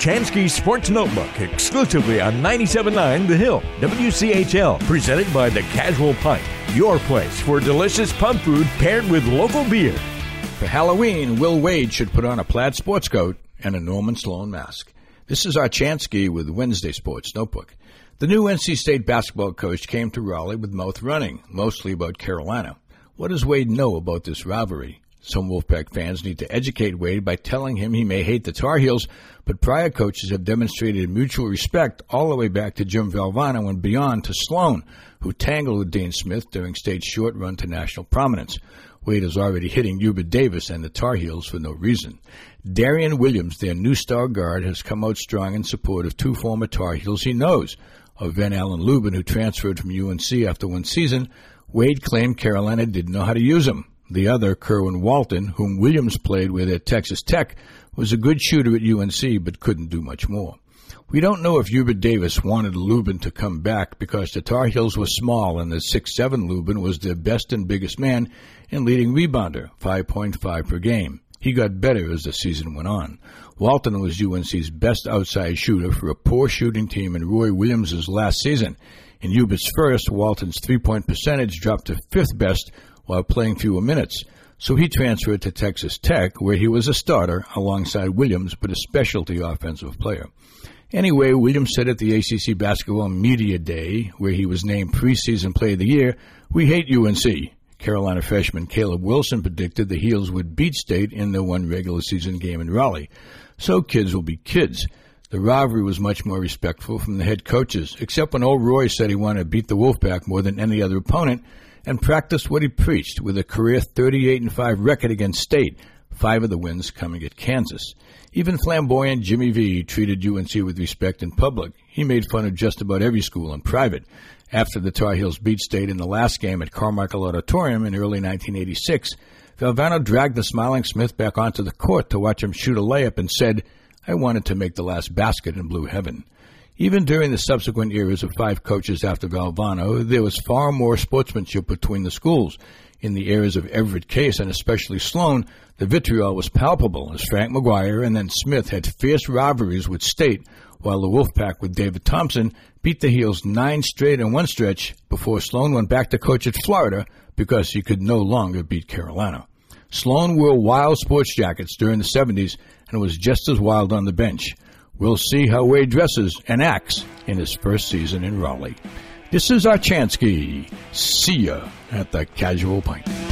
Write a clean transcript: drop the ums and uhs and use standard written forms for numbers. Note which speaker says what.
Speaker 1: Chansky Sports Notebook, exclusively on 97.9 The Hill, WCHL, presented by The Casual Pint, your place for delicious pub food paired with local beer.
Speaker 2: For Halloween, Will Wade should put on a plaid sports coat and a Norman Sloan mask. This is our Chansky with Wednesday Sports Notebook. The new NC State basketball coach came to Raleigh with mouth running, mostly about Carolina. What does Wade know about this rivalry? Some Wolfpack fans need to educate Wade by telling him he may hate the Tar Heels, but prior coaches have demonstrated mutual respect all the way back to Jim Valvano and beyond to Sloan, who tangled with Dean Smith during State's short run to national prominence. Wade is already hitting Hubert Davis and the Tar Heels for no reason. Darian Williams, their new star guard, has come out strong in support of two former Tar Heels he knows. Of Van Allen Lubin, who transferred from UNC after one season, Wade claimed Carolina didn't know how to use him. The other, Kerwin Walton, whom Williams played with at Texas Tech, was a good shooter at UNC but couldn't do much more. We don't know if Hubert Davis wanted Lubin to come back because the Tar Heels were small and the 6'7" Lubin was their best and biggest man and leading rebounder, 5.5 per game. He got better as the season went on. Walton was UNC's best outside shooter for a poor shooting team in Roy Williams' last season. In Hubert's first, Walton's three-point percentage dropped to fifth best while playing fewer minutes, so he transferred to Texas Tech, where he was a starter alongside Williams, but a specialty offensive player. Anyway, Williams said at the ACC Basketball Media Day, where he was named preseason player of the year, "We hate UNC." Carolina freshman Caleb Wilson predicted the Heels would beat State in their one regular season game in Raleigh. So kids will be kids. The rivalry was much more respectful from the head coaches, except when old Roy said he wanted to beat the Wolfpack more than any other opponent, and practiced what he preached with a career 38-5 record against State, 5 of the wins coming at Kansas. Even flamboyant Jimmy V treated UNC with respect in public. He made fun of just about every school in private. After the Tar Heels beat State in the last game at Carmichael Auditorium in early 1986, Valvano dragged the smiling Smith back onto the court to watch him shoot a layup and said, "I wanted to make the last basket in blue heaven." Even during the subsequent eras of 5 coaches after Valvano, there was far more sportsmanship between the schools. In the eras of Everett Case and especially Sloan, the vitriol was palpable as Frank McGuire and then Smith had fierce rivalries with State, while the Wolfpack with David Thompson beat the Heels 9 straight in one stretch before Sloan went back to coach at Florida because he could no longer beat Carolina. Sloan wore wild sports jackets during the 70s and was just as wild on the bench. We'll see how Wade dresses and acts in his first season in Raleigh. This is our Chansky. See ya at the Casual Pint.